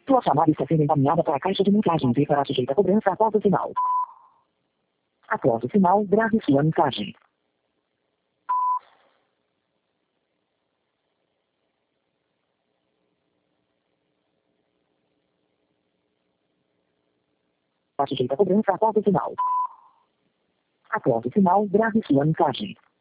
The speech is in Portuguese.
Sua chamada está sendo encaminhada para a caixa de mensagens e será sujeita a cobrança após o sinal. Após o sinal, grave sua mensagem. Está sujeita a cobrança após o sinal. Após o sinal, grave sua mensagem.